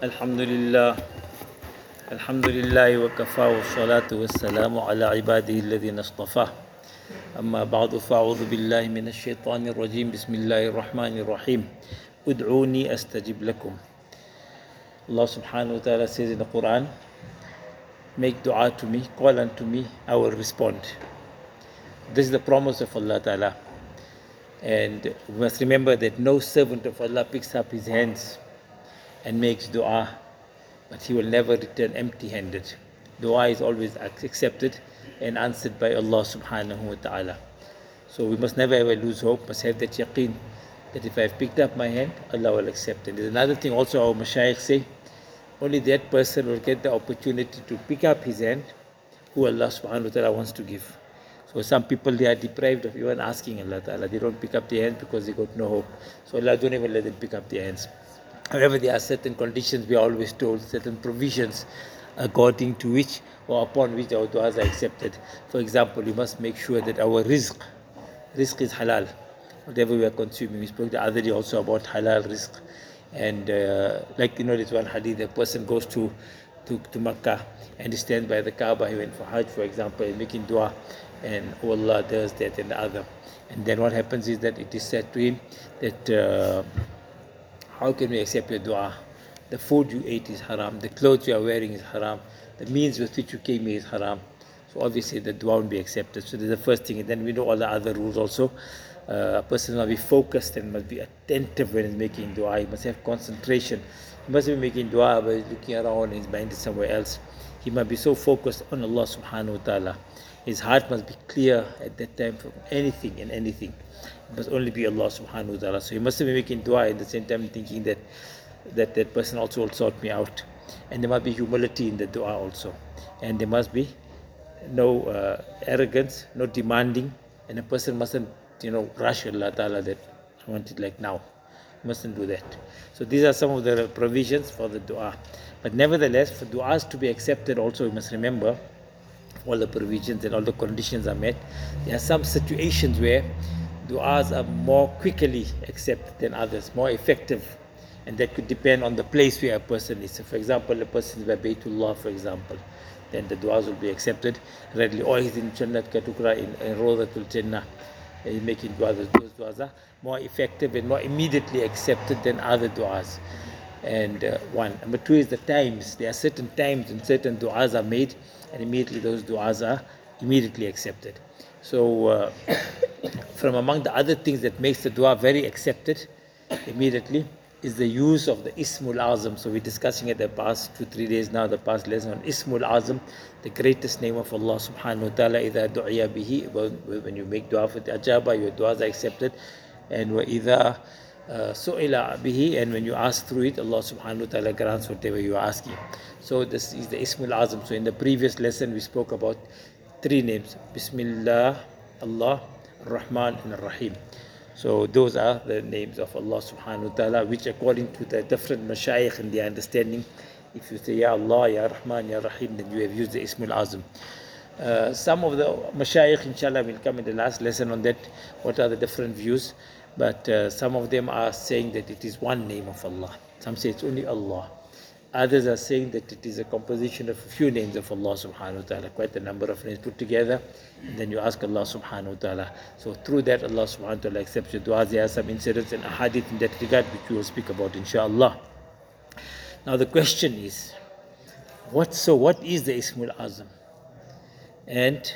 الحمد لله الحمد لله وكفى والصلاة والسلام على عباده الذين اصطفى أما بعد فأعوذ بالله من الشيطان الرجيم بسم الله الرحمن الرحيم ادعوني أستجب لكم. Allah subhanahu wa ta'ala says in the Quran, make dua to me, call unto me, I will respond. This is the promise of Allah ta'ala. And we must remember that no servant of Allah picks up his hands and makes dua, but he will never return empty-handed. Dua is always accepted and answered by Allah subhanahu wa ta'ala. So we must never ever lose hope, must have that yaqeen that if I've picked up my hand, Allah will accept it. There's another thing also our mashayikh say, only that person will get the opportunity to pick up his hand who Allah subhanahu wa ta'ala wants to give. So some people, they are deprived of even asking Allah ta'ala. They don't pick up their hands because they got no hope. So Allah don't even let them pick up their hands. However, there are certain conditions we are always told, certain provisions according to which or upon which our du'as are accepted. For example, we must make sure that our rizq is halal, whatever we are consuming. We spoke the other day also about halal rizq. And like this one hadith, a person goes to Makkah and he stands by the Kaaba. He went for Hajj, for example, and making dua, and oh Allah does that and the other. And then what happens is that it is said to him that how can we accept your dua? The food you ate is haram, the clothes you are wearing is haram, the means with which you came here is haram. So obviously the dua won't be accepted. So that's the first thing. And then we know all the other rules also. A person must be focused and must be attentive when he's making dua. He must have concentration. He must be making dua but he's looking around and his mind is somewhere else. He must be so focused on Allah subhanahu wa ta'ala. His heart must be clear at that time from anything and anything. It must only be Allah subhanahu wa ta'ala. So he must be making dua at the same time thinking that person also will sort me out. And there must be humility in the dua also. And there must be no arrogance, no demanding. And a person mustn't, rush Allah ta'ala that I want it like now. You mustn't do that. So these are some of the provisions for the dua. But nevertheless, for du'as to be accepted also, we must remember all the provisions and all the conditions are met. There are some situations where du'as are more quickly accepted than others, more effective, and that could depend on the place where a person is. So for example, a person is by Baytullah, for example, then the du'as will be accepted readily. Or he's in Jannat Katukra, in Rawdatul Jannah, he's making du'as. Those du'as are more effective and more immediately accepted than other du'as. And one. Number two is the times. There are certain times when certain du'as are made and immediately those du'as are immediately accepted. So from among the other things that makes the dua very accepted immediately is the use of the Ismul Azam. So we're discussing it the past 2-3 days now, the past lesson on Ismul Azam, the greatest name of Allah subhanahu wa ta'ala. إِذَا دُعِيَ بِهِ, when you make dua for the ajaba, your duas are accepted. And وَإِذَا su'ila bihi, and when you ask through it, Allah subhanahu wa ta'ala grants whatever you are asking. So this is the Ismul Azam. So in the previous lesson we spoke about 3 names: Bismillah, Allah, Rahman and Rahim. So those are the names of Allah subhanahu wa ta'ala, which according to the different mashayikh and their understanding, if you say Ya Allah, Ya Rahman, Ya Rahim, then you have used the Ismul Azam. Some of the mashayikh, inshallah, will come in the last lesson on that, what are the different views. But some of them are saying that it is one name of Allah. Some say it's only Allah. Others are saying that it is a composition of a few names of Allah subhanahu wa ta'ala, quite a number of names put together, and then you ask Allah subhanahu wa ta'ala. So through that, Allah subhanahu wa ta'ala accepts your dua. There are some incidents and ahadith in that regard which we will speak about inshallah. Now the question is, what is the Ismul Azam? And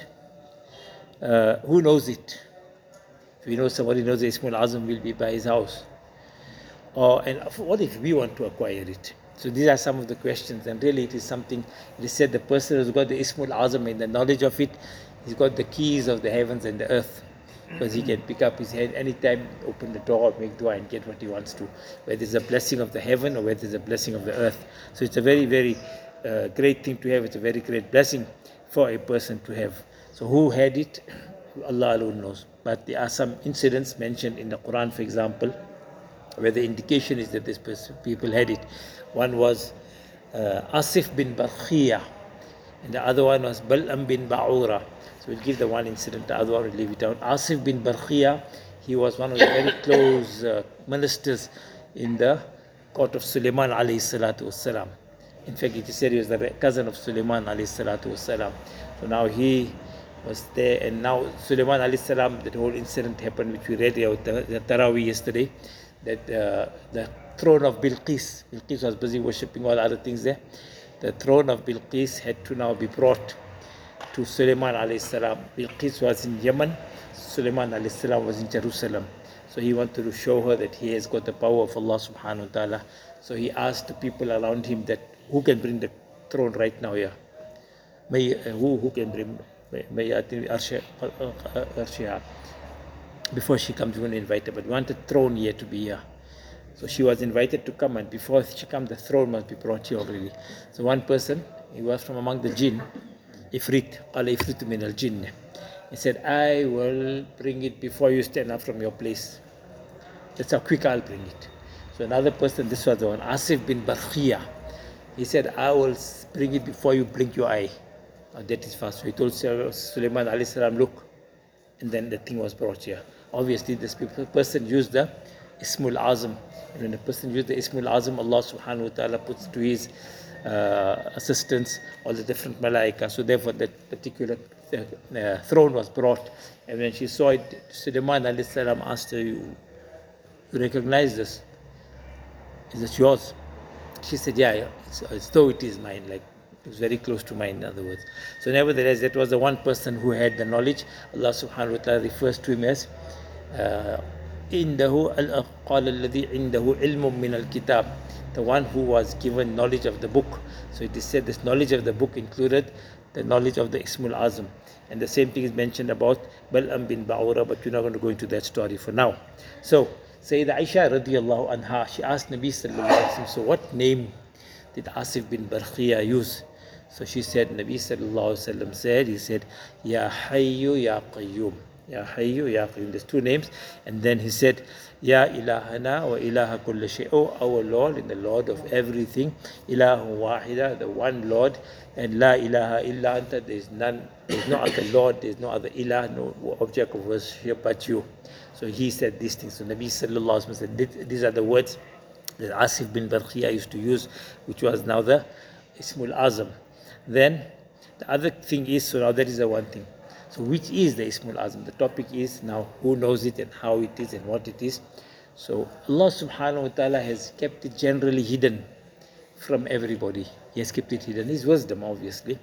who knows it? If we know somebody knows the Ismul Azam, will be by his house. And what if we want to acquire it? So these are some of the questions, and really it is something, it is said the person who's got the Ismul Azam and the knowledge of it, he's got the keys of the heavens and the earth, because he can pick up his hand anytime, open the door, make dua and get what he wants to, whether it's a blessing of the heaven or whether it's a blessing of the earth. So it's a very, very great thing to have. It's a very great blessing for a person to have. So who had it? Allah alone knows. But there are some incidents mentioned in the Quran, for example, where the indication is that this people had it. One was Asif bin Barkhiyah, and the other one was Bal'am bin Ba'ura. So we'll give the one incident, the other one we'll leave it out. Asif bin Barkhiyah, he was one of the very close ministers in the court of Sulaiman alayhi salatu wassalam. In fact, it is said he was the cousin of Sulaiman alayhi salatu wassalam. So now he was there, and now Sulaiman alayhi salam, that whole incident happened, which we read out the Taraweeh yesterday, that the throne of Bilqis was busy worshipping all other things there. The throne of Bilqis had to now be brought to Sulaiman alayhi salam. Bilqis was in Yemen, Sulaiman alayhi salam was in Jerusalem. So he wanted to show her that he has got the power of Allah subhanahu wa ta'ala. So he asked the people around him that who can bring the throne right now here? Who can bring Arshiha? Before she comes, we're going to invite her, but we want the throne here to be here. So she was invited to come, and before she comes, the throne must be brought here already. So one person, he was from among the jinn, Ifrit, qala Ifritu min al-jinn. He said, I will bring it before you stand up from your place. That's how quick I'll bring it. So another person, this was the one, Asif bin Barkhia. He said, I will bring it before you blink your eye. That is fast. So he told Sulaiman alayhi salam, look, and then the thing was brought here. Obviously, this person used the Ismul Azam. And when a person used the Ismul Azam, Allah subhanahu wa ta'ala puts to his assistance all the different malaika. So therefore, that particular throne was brought. And when she saw it, Sulaiman alayhi salam asked her, you recognize this? Is it yours? She said, yeah, it's though it is mine, like it was very close to mine, in other words. So nevertheless, that was the one person who had the knowledge. Allah subhanahu wa ta'ala refers to him as عنده قال الذي عنده علم من الكتاب, the one who was given knowledge of the book. So it is said this knowledge of the book included the knowledge of the Ismul Azam. And the same thing is mentioned about Bal'am bin Ba'ura, but we're not going to go into that story for now. So Sayyidah Aisha radiallahu anha, she asked Nabi sallallahu alayhi wa sallam, so what name did Asif bin Barkhia use? So she said, Nabi sallallahu alayhi wa sallam said, he said, Ya Hayyu Ya Qayyum. Ya Hayyu Ya Qayyum. There's two names. And then he said, Ya Ilahana wa Ilaha Kulli Shay. Oh, our Lord and the Lord of everything. Ilahu Wahida, the one Lord. And La Ilaha Illa Anta, there is none, there is no other Lord, there is no other Ilah, no object of worship but you. So he said these things. So Nabi sallallahu alayhi wa sallam said, these are the words that Asif bin Barkhia used to use, which was now the Ismul Azam. Then the other thing is, so now that is the one thing. So which is the Ismul Azam? The topic is now who knows it and how it is and what it is. So Allah subhanahu wa ta'ala has kept it generally hidden from everybody. He has kept it hidden. His wisdom, obviously.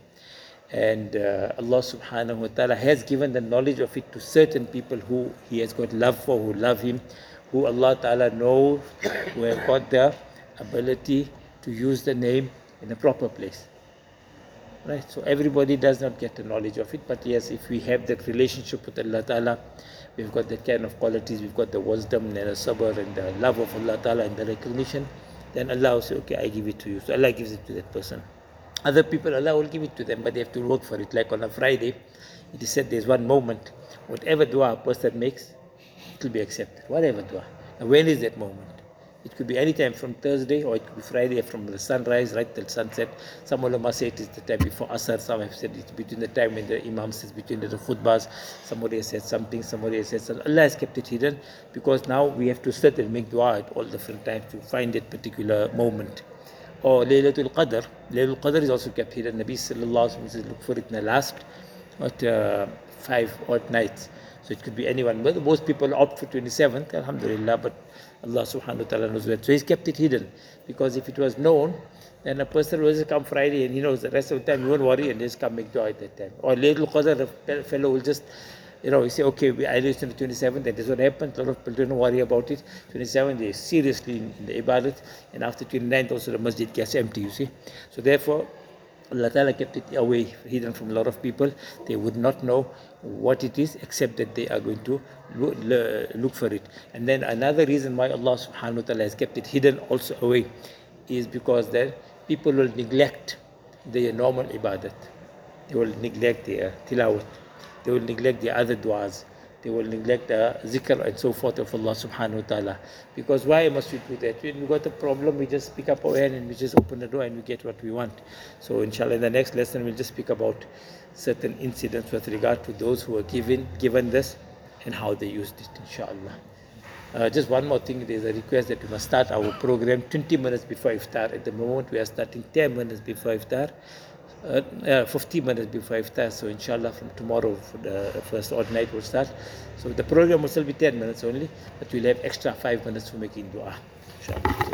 And Allah subhanahu wa ta'ala has given the knowledge of it to certain people who He has got love for, who love Him, who Allah ta'ala knows, who have got the ability to use the name in a proper place. Right? So everybody does not get the knowledge of it, but yes, if we have that relationship with Allah ta'ala, we've got that kind of qualities, we've got the wisdom and the sabr and the love of Allah ta'ala and the recognition, then Allah will say, okay, I give it to you. So Allah gives it to that person. Other people, Allah will give it to them, but they have to work for it. Like on a Friday, it is said there's one moment, whatever dua a person makes, it will be accepted. Whatever dua. And when is that moment? It could be any time from Thursday, or it could be Friday from the sunrise right till sunset. Some ulama say it is the time before Asr. Some have said it's between the time when the Imam says between the khutbahs. Somebody has said something, somebody has said something. Allah has kept it hidden because now we have to sit and make dua at all different times to find that particular moment. Or Laylatul Qadr. Laylatul Qadr is also kept hidden. Nabi sallallahu alaihi wasallam says look for it in the last 5 odd nights. So it could be anyone. But most people opt for 27th, alhamdulillah, but Allah subhanahu wa ta'ala knows where. So He's kept it hidden. Because if it was known, then a person will just come Friday and he knows the rest of the time, he won't worry and just come make dua at that time. Or Laylatul Qadr, a fellow will just, he say, okay, I listen to 27th, that is what happens. A lot of people don't worry about it. 27th, they seriously in the ibadat. And after 29th, also the masjid gets empty, you see. So therefore, Allah Ta'ala kept it away, hidden from a lot of people. They would not know what it is except that they are going to look for it. And then another reason why Allah Subhanahu wa Ta'ala has kept it hidden also away is because then people will neglect their normal ibadat. They will neglect their tilawat. They will neglect their other du'as. They will neglect the zikr and so forth of Allah subhanahu wa ta'ala. Because why must we do that? When we got a problem, we just pick up our hand and we just open the door and we get what we want. So inshallah in the next lesson we'll just speak about certain incidents with regard to those who were given this and how they used it, inshallah. Just one more thing, there is a request that we must start our program 20 minutes before iftar. At the moment, we are starting 10 minutes before iftar. 50 minutes before iftar. So inshallah from tomorrow the first odd night will start. So the program will still be 10 minutes only, but we'll have extra 5 minutes for making dua. Inshallah.